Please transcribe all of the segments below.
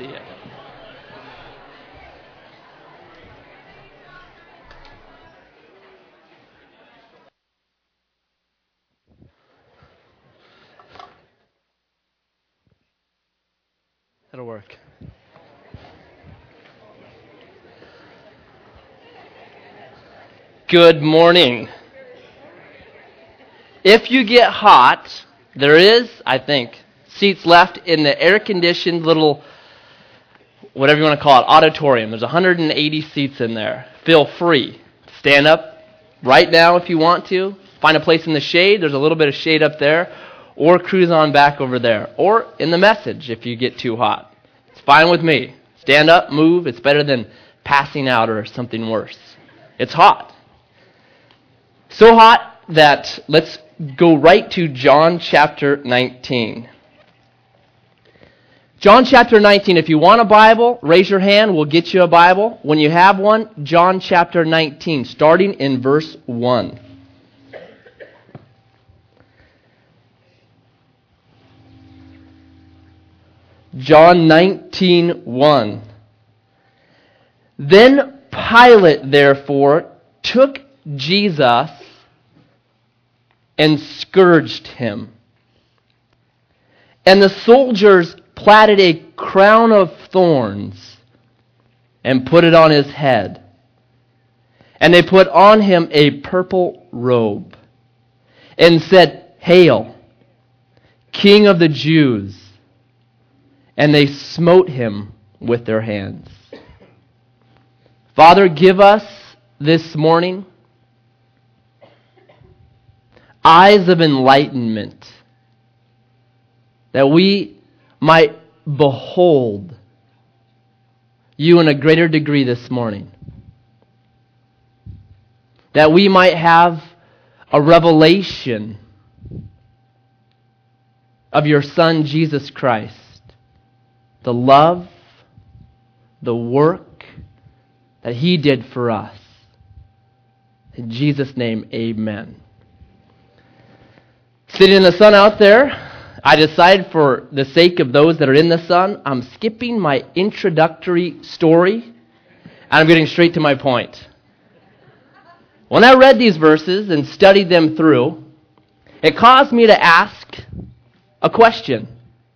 Yeah. That'll work. Good morning. If you get hot, there is, I think, seats left in the air-conditioned little, whatever you want to call it, auditorium. There's 180 seats in there. Feel free. Stand up right now if you want to. Find a place in the shade. There's a little bit of shade up there. Or cruise on back over there. Or in the message if you get too hot. It's fine with me. Stand up, move. It's better than passing out or something worse. It's hot. So hot that let's go right to John chapter 19. John chapter 19. If you want a Bible, raise your hand. We'll get you a Bible. When you have one, John chapter 19, starting in verse 1. John 19:1. Then Pilate, therefore, took Jesus and scourged him. And the soldiers platted a crown of thorns and put it on his head. And they put on him a purple robe and said, "Hail, King of the Jews!" And they smote him with their hands. Father, give us this morning eyes of enlightenment, that we might behold you in a greater degree this morning. That we might have a revelation of your Son, Jesus Christ. The love, the work that He did for us. In Jesus' name, amen. Sitting in the sun out there, I decided for the sake of those that are in the sun, I'm skipping my introductory story, and I'm getting straight to my point. When I read these verses and studied them through, it caused me to ask a question.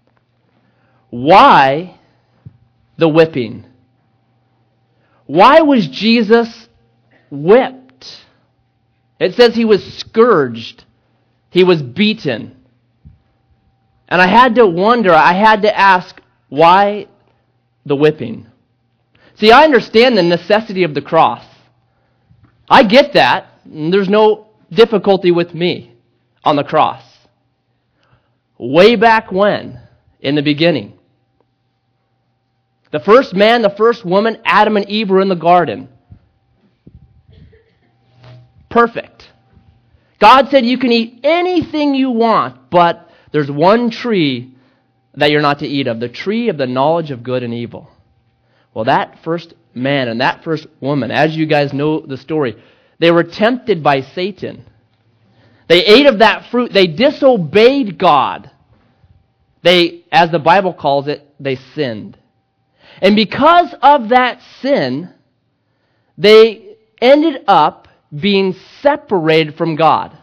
Why the whipping? Why was Jesus whipped? It says He was scourged. He was beaten. And I had to wonder, I had to ask, why the whipping? See, I understand the necessity of the cross. I get that. There's no difficulty with me on the cross. Way back when, in the beginning, the first man, the first woman, Adam and Eve were in the garden. Perfect. God said you can eat anything you want, but there's one tree that you're not to eat of, the tree of the knowledge of good and evil. Well, that first man and that first woman, as you guys know the story, they were tempted by Satan. They ate of that fruit. They disobeyed God. They, as the Bible calls it, they sinned. And because of that sin, they ended up being separated from God.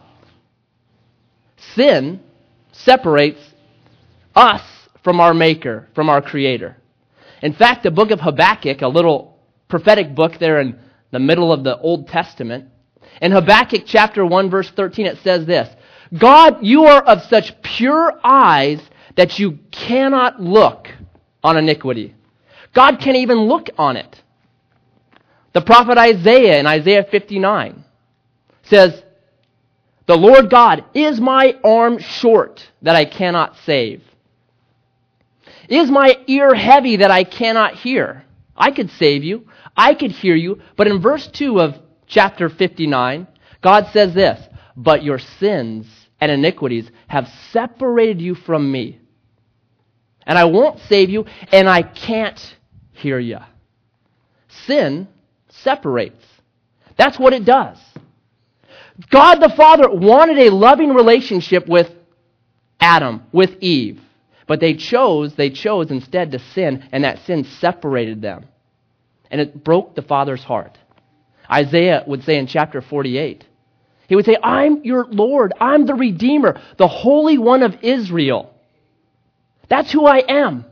Sin separates us from our Maker, from our Creator. In fact, the book of Habakkuk, a little prophetic book there in the middle of the Old Testament, in Habakkuk chapter 1, verse 13, it says this, God, you are of such pure eyes that you cannot look on iniquity. God can't even look on it. The prophet Isaiah in Isaiah 59 says, the Lord God, is my arm short that I cannot save? Is my ear heavy that I cannot hear? I could save you. I could hear you. But in verse 2 of chapter 59, God says this, but your sins and iniquities have separated you from me. And I won't save you, and I can't hear you. Sin separates. That's what it does. God the Father wanted a loving relationship with Adam, with Eve. But they chose instead to sin, and that sin separated them. And it broke the Father's heart. Isaiah would say in chapter 48, he would say, I'm your Lord, I'm the Redeemer, the Holy One of Israel. That's who I am.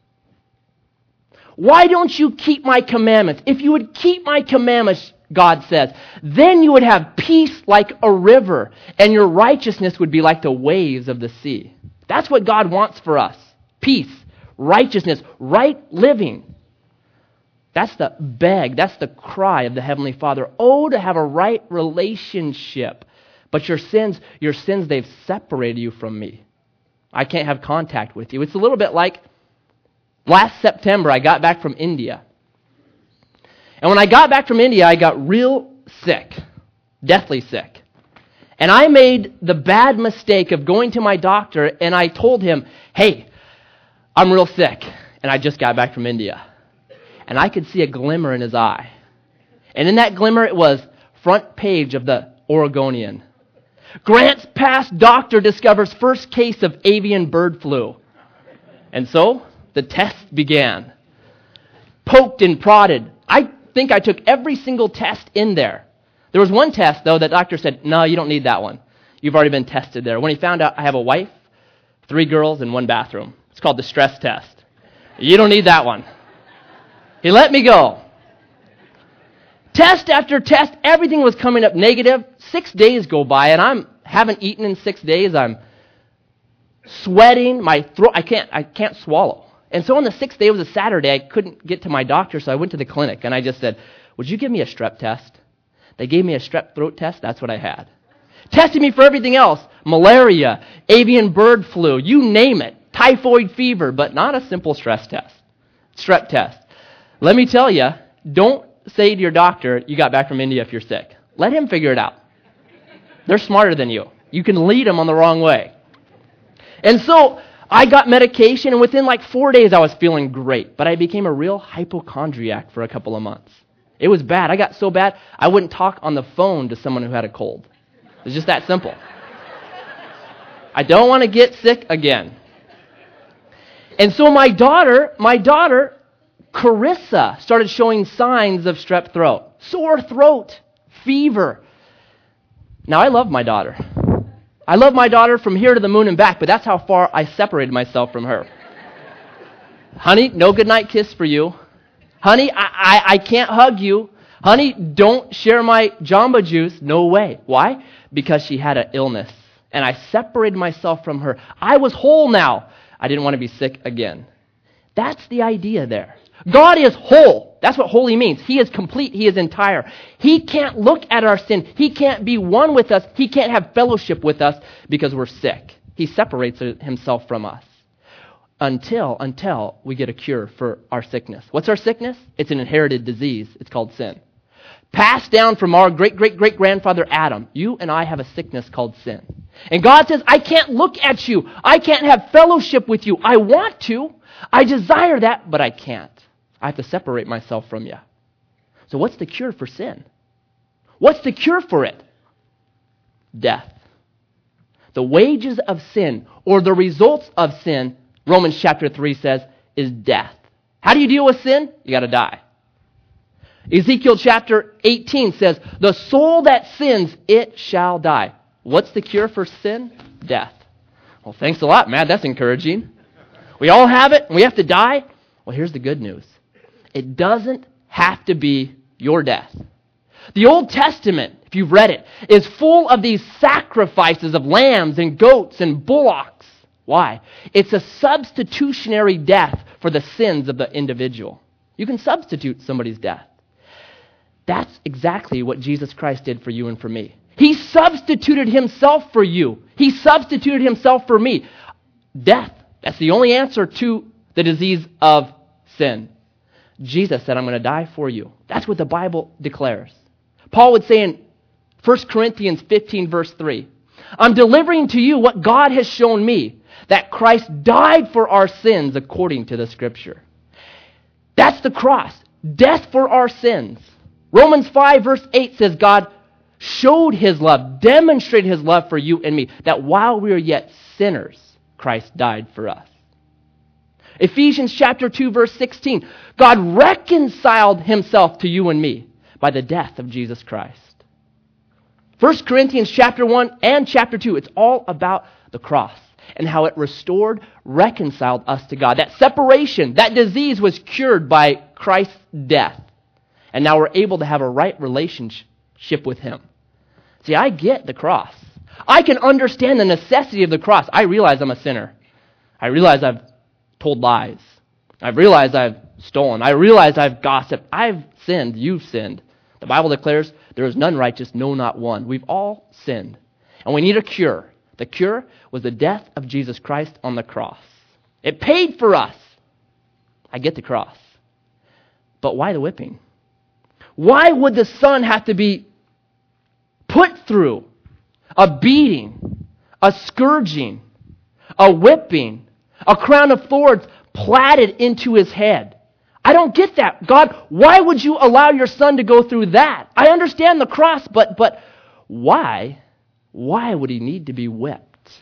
Why don't you keep my commandments? If you would keep my commandments, God says, then you would have peace like a river, and your righteousness would be like the waves of the sea. That's what God wants for us. Peace, righteousness, right living. That's the beg, that's the cry of the Heavenly Father. Oh, to have a right relationship. But your sins, they've separated you from me. I can't have contact with you. It's a little bit like last September, I got back from India. And when I got back from India, I got real sick, deathly sick. And I made the bad mistake of going to my doctor, and I told him, hey, I'm real sick, and I just got back from India. And I could see a glimmer in his eye. And in that glimmer, it was front page of the Oregonian. Grant's past doctor discovers first case of avian bird flu. And so the test began. Poked and prodded. I think I took every single test in there. There was one test, though, that doctor said, no, you don't need that one. You've already been tested there. When he found out I have a wife, 3 girls, and 1 bathroom. It's called the stress test. You don't need that one. He let me go. Test after test, everything was coming up negative. 6 days go by, and I haven't eaten in 6 days. I'm sweating. My throat, I can't swallow. And so on the 6th day, it was a Saturday, I couldn't get to my doctor, so I went to the clinic, and I just said, would you give me a strep test? They gave me a strep throat test. That's what I had. Tested me for everything else. Malaria, avian bird flu, you name it. Typhoid fever, but not a simple strep test. Let me tell you, don't say to your doctor, you got back from India if you're sick. Let him figure it out. They're smarter than you. You can lead them on the wrong way. And so I got medication, and within like 4 days I was feeling great, but I became a real hypochondriac for a couple of months. It was bad. I got so bad, I wouldn't talk on the phone to someone who had a cold. It's just that simple. I don't want to get sick again. And so my daughter, Carissa, started showing signs of strep throat, sore throat, fever. Now, I love my daughter. I love my daughter from here to the moon and back, but that's how far I separated myself from her. Honey, no goodnight kiss for you. Honey, I can't hug you. Honey, don't share my Jamba Juice. No way. Why? Because she had an illness, and I separated myself from her. I was whole now. I didn't want to be sick again. That's the idea there. God is whole. That's what holy means. He is complete. He is entire. He can't look at our sin. He can't be one with us. He can't have fellowship with us because we're sick. He separates himself from us until we get a cure for our sickness. What's our sickness? It's an inherited disease. It's called sin. Passed down from our great-great-great-grandfather Adam. You and I have a sickness called sin. And God says, I can't look at you. I can't have fellowship with you. I want to. I desire that, but I can't. I have to separate myself from you. So what's the cure for sin? What's the cure for it? Death. The wages of sin, or the results of sin, Romans chapter 3 says, is death. How do you deal with sin? You got to die. Ezekiel chapter 18 says, the soul that sins, it shall die. What's the cure for sin? Death. Well, thanks a lot, Matt. That's encouraging. We all have it, and we have to die. Well, here's the good news. It doesn't have to be your death. The Old Testament, if you've read it, is full of these sacrifices of lambs and goats and bullocks. Why? It's a substitutionary death for the sins of the individual. You can substitute somebody's death. That's exactly what Jesus Christ did for you and for me. He substituted himself for you. He substituted himself for me. Death. That's the only answer to the disease of sin. Jesus said, I'm going to die for you. That's what the Bible declares. Paul would say in 1 Corinthians 15, verse 3, I'm delivering to you what God has shown me, that Christ died for our sins according to the Scripture. That's the cross. Death for our sins. Romans 5, verse 8 says God showed his love, demonstrated his love for you and me, that while we were yet sinners, Christ died for us. Ephesians chapter 2, verse 16. God reconciled himself to you and me by the death of Jesus Christ. 1 Corinthians chapter 1 and chapter 2, it's all about the cross and how it restored, reconciled us to God. That separation, that disease was cured by Christ's death. And now we're able to have a right relationship with him. See, I get the cross. I can understand the necessity of the cross. I realize I'm a sinner. I realize I've told lies. I realize I've stolen. I realize I've gossiped. I've sinned. You've sinned. The Bible declares there is none righteous, no, not one. We've all sinned. And we need a cure. The cure was the death of Jesus Christ on the cross. It paid for us. I get the cross. But why the whipping? Why would the Son have to be put through a beating, a scourging, a whipping, a crown of thorns platted into his head? I don't get that. God, why would you allow your Son to go through that? I understand the cross, but why? Why would he need to be whipped?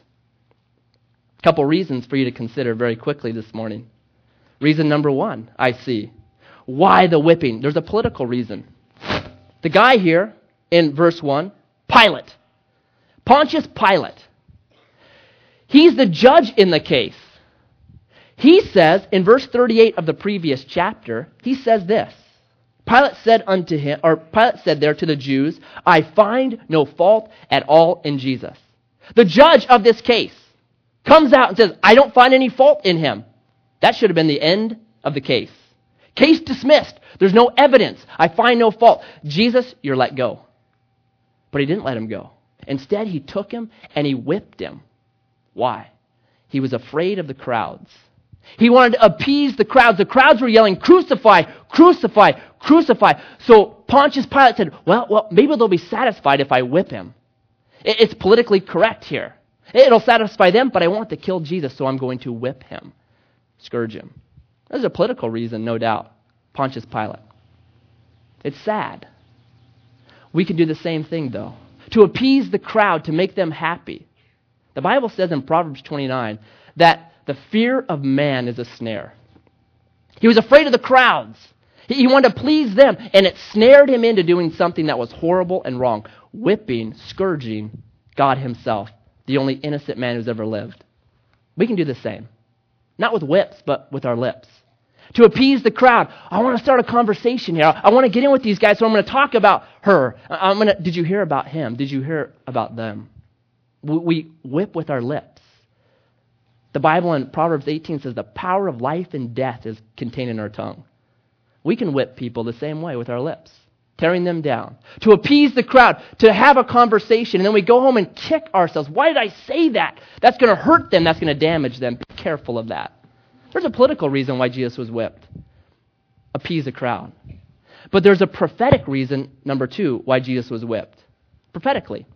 A couple reasons for you to consider very quickly this morning. Reason number one, I see. Why the whipping? There's a political reason. The guy here in verse 1, Pilate. Pontius Pilate. He's the judge in the case. He says, in verse 38 of the previous chapter, he says this. Pilate said there to the Jews, I find no fault at all in Jesus. The judge of this case comes out and says, I don't find any fault in him. That should have been the end of the case. Case dismissed. There's no evidence. I find no fault. Jesus, you're let go. But he didn't let him go. Instead, he took him and he whipped him. Why? He was afraid of the crowds. He wanted to appease the crowds. The crowds were yelling, crucify, crucify, crucify. So Pontius Pilate said, well, maybe they'll be satisfied if I whip him. It's politically correct here. It'll satisfy them, but I want to kill Jesus, so I'm going to whip him, scourge him. There's a political reason, no doubt. Pontius Pilate. It's sad. We can do the same thing, though. To appease the crowd, to make them happy. The Bible says in Proverbs 29 that the fear of man is a snare. He was afraid of the crowds. He wanted to please them, and it snared him into doing something that was horrible and wrong. Whipping, scourging God himself, the only innocent man who's ever lived. We can do the same. Not with whips, but with our lips. To appease the crowd. I want to start a conversation here. I want to get in with these guys, so I'm going to talk about her. Did you hear about him? Did you hear about them? We whip with our lips. The Bible in Proverbs 18 says the power of life and death is contained in our tongue. We can whip people the same way with our lips, tearing them down. To appease the crowd, to have a conversation, and then we go home and kick ourselves. Why did I say that? That's going to hurt them. That's going to damage them. Be careful of that. There's a political reason why Jesus was whipped. Appease the crowd. But there's a prophetic reason, number two, why Jesus was whipped. Prophetically.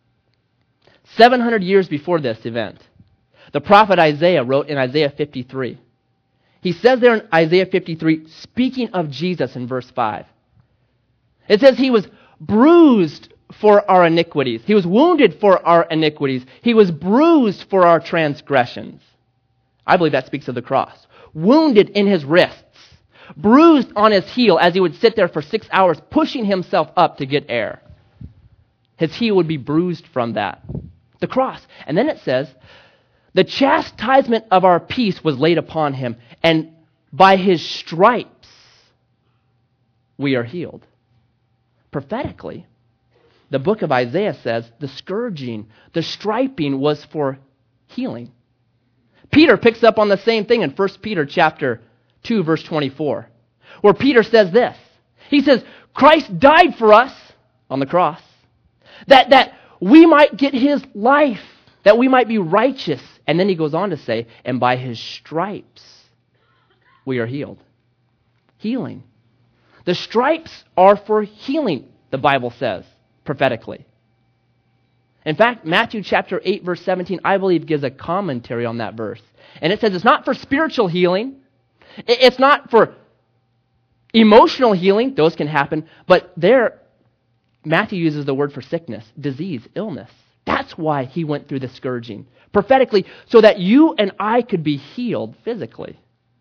700 years before this event, the prophet Isaiah wrote in Isaiah 53. He says there in Isaiah 53, speaking of Jesus in verse 5. It says he was bruised for our iniquities. He was wounded for our iniquities. He was bruised for our transgressions. I believe that speaks of the cross. Wounded in his wrists. Bruised on his heel as he would sit there for 6 hours pushing himself up to get air. His heel would be bruised from that. The cross. And then it says, the chastisement of our peace was laid upon him, and by his stripes we are healed. Prophetically, the book of Isaiah says the scourging, the striping was for healing. Peter picks up on the same thing in 1 Peter chapter 2, verse 24, where Peter says this. He says, Christ died for us on the cross, that we might get his life, that we might be righteous. And then he goes on to say, and by his stripes we are healed. Healing. The stripes are for healing, the Bible says, prophetically. In fact, Matthew chapter 8, verse 17, I believe gives a commentary on that verse. And it says it's not for spiritual healing. It's not for emotional healing. Those can happen. But there, Matthew uses the word for sickness, disease, illness. That's why he went through the scourging. Prophetically, so that you and I could be healed physically.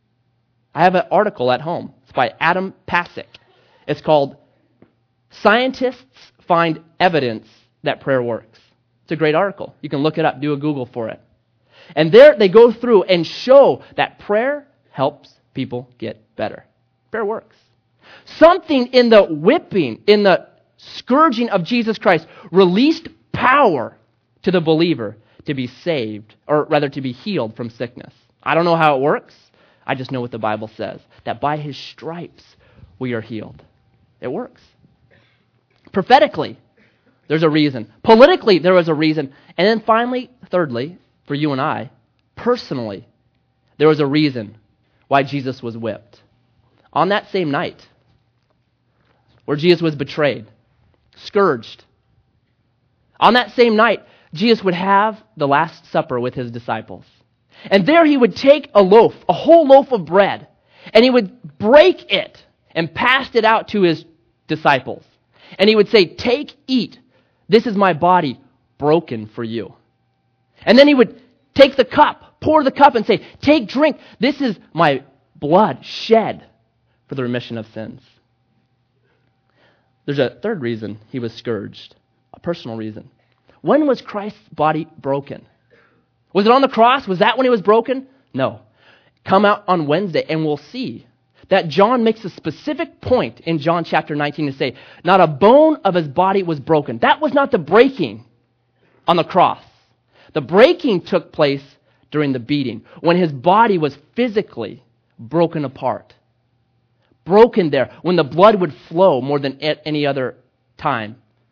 I have an article at home. It's by Adam Pasick. It's called Scientists Find Evidence That Prayer Works. It's a great article. You can look it up, do a Google for it. And there they go through and show that prayer helps people get better. Prayer works. Something in the whipping, in the scourging of Jesus Christ released power to the believer to be saved, or rather to be healed from sickness. I don't know how it works. I just know what the Bible says, that by his stripes we are healed. It works. Prophetically, there's a reason. Politically, there was a reason. And then finally, thirdly, for you and I, personally, there was a reason why Jesus was whipped. On that same night, where Jesus was betrayed, scourged, on that same night, Jesus would have the Last Supper with his disciples. And there he would take a loaf, a whole loaf of bread, and he would break it and pass it out to his disciples. And he would say, "Take, eat. This is my body broken for you." And then he would take the cup, pour the cup and say, "Take, drink. This is my blood shed for the remission of sins." There's a third reason he was scourged, a personal reason. When was Christ's body broken? Was it on the cross? Was that when he was broken? No. Come out on Wednesday and we'll see that John makes a specific point in John chapter 19 to say, not a bone of his body was broken. That was not the breaking on the cross. The breaking took place during the beating, when his body was physically broken apart. Broken there, when the blood would flow more than at any other time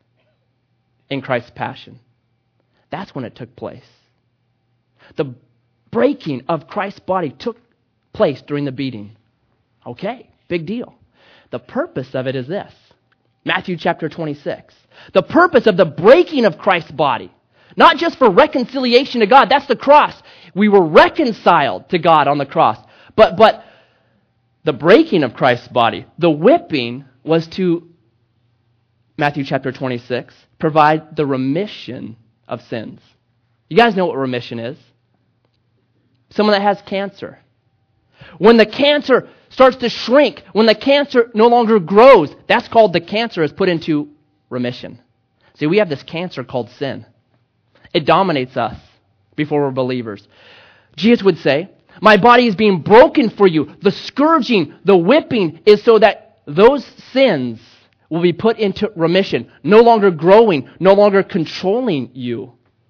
in Christ's passion. That's when it took place. The breaking of Christ's body took place during the beating. Okay, big deal. The purpose of it is this. Matthew chapter 26. The purpose of the breaking of Christ's body, not just for reconciliation to God, that's the cross. We were reconciled to God on the cross. But the breaking of Christ's body, the whipping, was to, Matthew chapter 26, provide the remission of sins. You guys know what remission is. Someone that has cancer. When the cancer starts to shrink, when the cancer no longer grows, that's called the cancer is put into remission. See, we have this cancer called sin. It dominates us before we're believers. Jesus would say, "My body is being broken for you." The scourging, the whipping is so that those sins will be put into remission, no longer growing, no longer controlling you.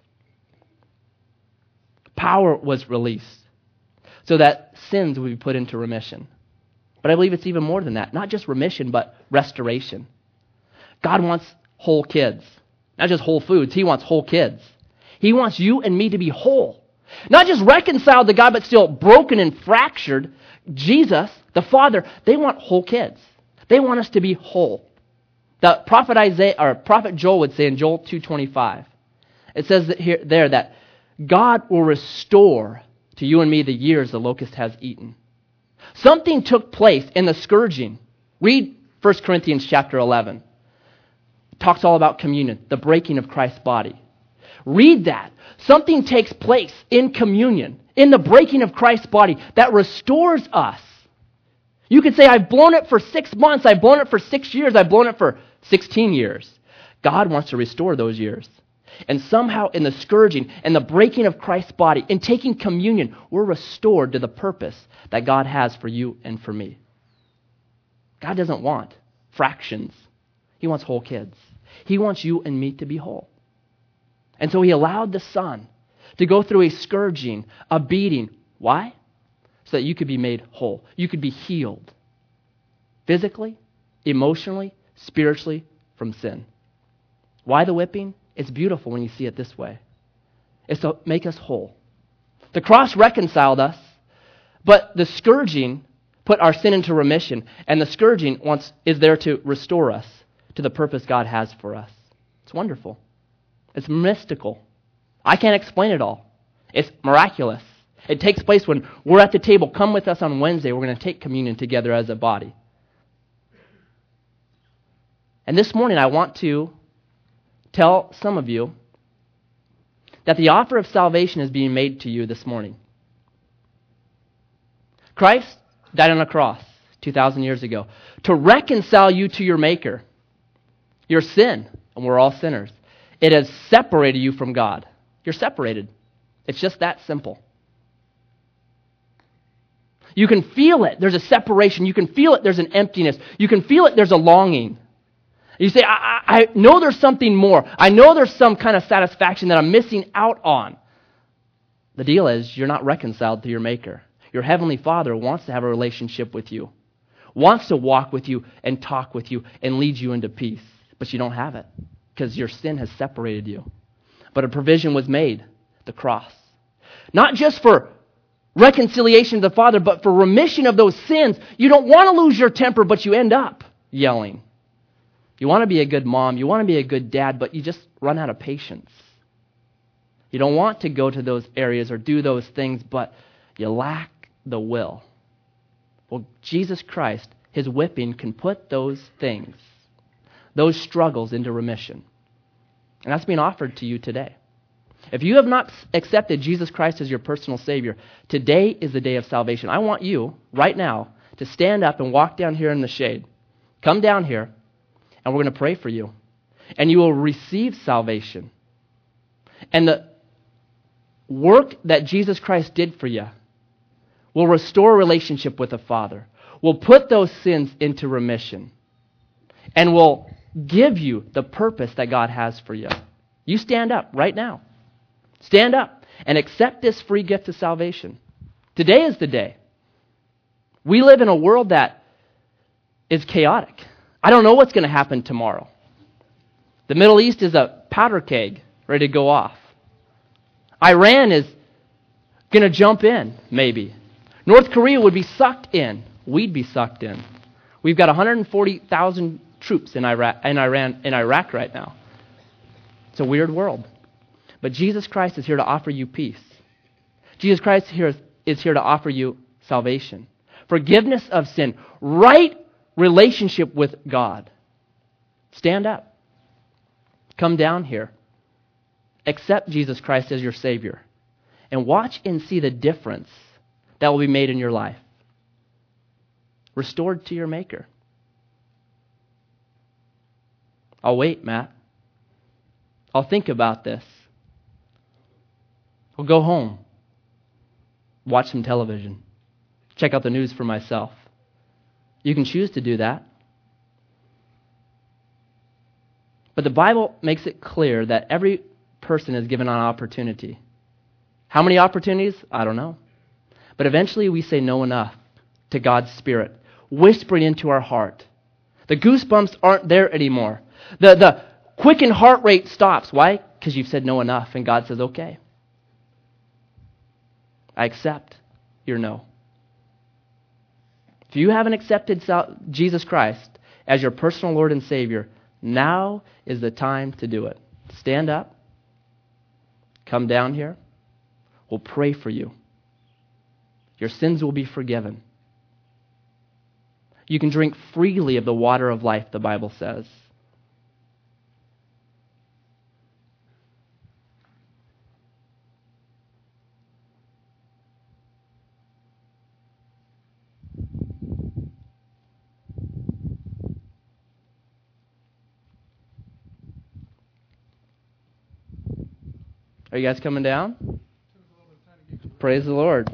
Power was released so that sins will be put into remission. But I believe it's even more than that. Not just remission, but restoration. God wants whole kids. Not just whole foods. He wants whole kids. He wants you and me to be whole. Not just reconciled to God, but still broken and fractured. Jesus, the Father, they want whole kids. They want us to be whole. The prophet Joel would say in Joel 2:25, it says that God will restore to you and me the years the locust has eaten. Something took place in the scourging. Read 1 Corinthians chapter 11. It talks all about communion, the breaking of Christ's body. Read that. Something takes place in communion, in the breaking of Christ's body, that restores us. You could say, "I've blown it for 6 months, I've blown it for 6 years, I've blown it for 16 years. God wants to restore those years. And somehow in the scourging and the breaking of Christ's body, in taking communion, we're restored to the purpose that God has for you and for me. God doesn't want fractions. He wants whole kids. He wants you and me to be whole. And so he allowed the Son to go through a scourging, a beating. Why? So that you could be made whole. You could be healed. Physically, emotionally, spiritually, from sin. Why the whipping? It's beautiful when you see it this way. It's to make us whole. The cross reconciled us, but the scourging put our sin into remission, and the scourging is there to restore us to the purpose God has for us. It's wonderful. It's mystical. I can't explain it all. It's miraculous. It takes place when we're at the table. Come with us on Wednesday. We're going to take communion together as a body. And this morning I want to tell some of you that the offer of salvation is being made to you this morning. Christ died on a cross 2,000 years ago to reconcile you to your Maker. Your sin, and we're all sinners, it has separated you from God. You're separated. It's just that simple. You can feel it. There's a separation. You can feel it. There's an emptiness. You can feel it. There's a longing. You say, I know there's something more. I know there's some kind of satisfaction that I'm missing out on. The deal is you're not reconciled to your Maker. Your Heavenly Father wants to have a relationship with you, wants to walk with you and talk with you and lead you into peace. But you don't have it because your sin has separated you. But a provision was made, the cross. Not just for reconciliation to the Father, but for remission of those sins. You don't want to lose your temper, but you end up yelling. You want to be a good mom, you want to be a good dad, but you just run out of patience. You don't want to go to those areas or do those things, but you lack the will. Well, Jesus Christ, His whipping can put those things, those struggles into remission. And that's being offered to you today. If you have not accepted Jesus Christ as your personal Savior, today is the day of salvation. I want you, right now, to stand up and walk down here in the shade. Come down here, and we're going to pray for you. And you will receive salvation. And the work that Jesus Christ did for you will restore a relationship with the Father, will put those sins into remission, and will give you the purpose that God has for you. You stand up right now. Stand up and accept this free gift of salvation. Today is the day. We live in a world that is chaotic. I don't know what's going to happen tomorrow. The Middle East is a powder keg ready to go off. Iran is going to jump in, maybe. North Korea would be sucked in. We'd be sucked in. We've got 140,000 troops in Iraq right now. It's a weird world. But Jesus Christ is here to offer you peace. Jesus Christ is here to offer you salvation, forgiveness of sin, right relationship with God. Stand up. Come down here. Accept Jesus Christ as your Savior. And watch and see the difference that will be made in your life. Restored to your Maker. I'll wait, Matt. I'll think about this. I'll go home. Watch some television. Check out the news for myself. You can choose to do that. But the Bible makes it clear that every person is given an opportunity. How many opportunities? I don't know. But eventually we say no enough to God's Spirit, whispering into our heart. The goosebumps aren't there anymore. The quickened heart rate stops. Why? Because you've said no enough, and God says, okay. I accept your no. If you haven't accepted Jesus Christ as your personal Lord and Savior, now is the time to do it. Stand up. Come down here. We'll pray for you. Your sins will be forgiven. You can drink freely of the water of life, the Bible says. Are you guys coming down? Praise the Lord.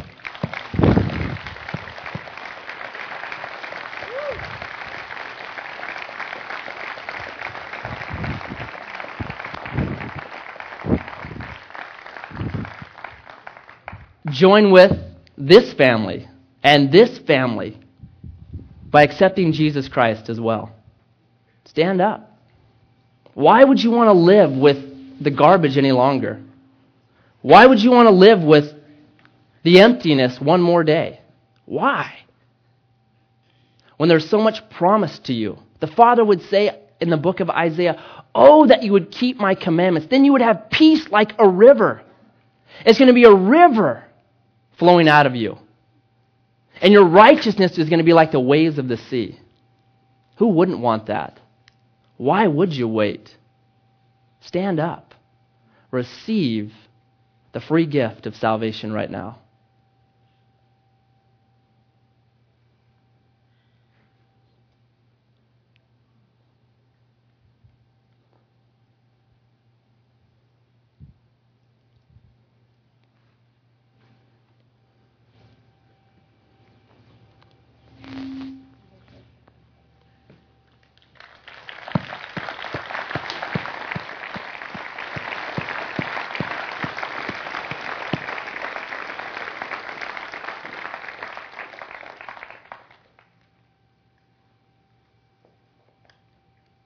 Join with this family and this family by accepting Jesus Christ as well. Stand up. Why would you want to live with the garbage any longer? Why would you want to live with the emptiness one more day? Why? When there's so much promise to you. The Father would say in the book of Isaiah, oh, that you would keep my commandments. Then you would have peace like a river. It's going to be a river flowing out of you. And your righteousness is going to be like the waves of the sea. Who wouldn't want that? Why would you wait? Stand up. Receive the free gift of salvation right now.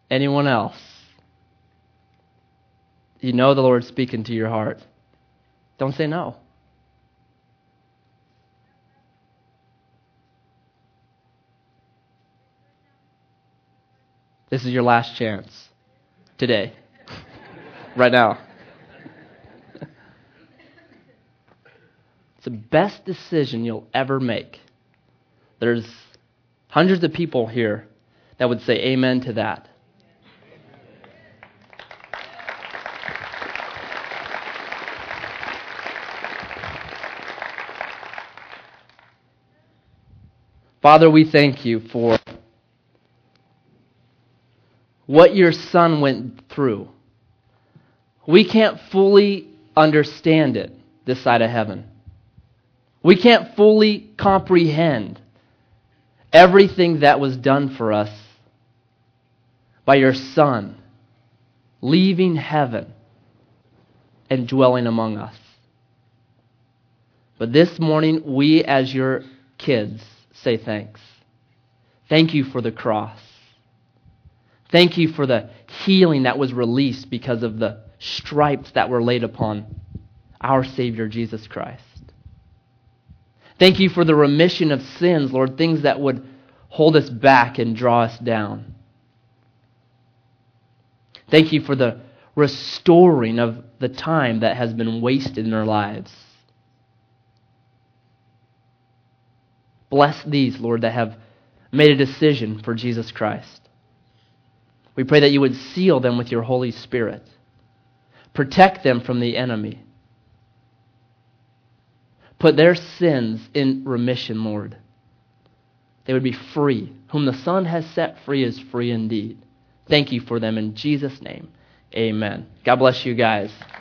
Anyone else? You know the Lord's speaking to your heart. Don't say no. This is your last chance. Today. Right now. It's the best decision you'll ever make. There's hundreds of people here that would say amen to that. Father, we thank you for what your Son went through. We can't fully understand it this side of heaven. We can't fully comprehend everything that was done for us by your Son leaving heaven and dwelling among us. But this morning, we as your kids say thanks. Thank you for the cross. Thank you for the healing that was released because of the stripes that were laid upon our Savior Jesus Christ. Thank you for the remission of sins, Lord, things that would hold us back and draw us down. Thank you for the restoring of the time that has been wasted in our lives. Bless these, Lord, that have made a decision for Jesus Christ. We pray that you would seal them with your Holy Spirit. Protect them from the enemy. Put their sins in remission, Lord. They would be free. Whom the Son has set free is free indeed. Thank you for them in Jesus' name. Amen. God bless you guys.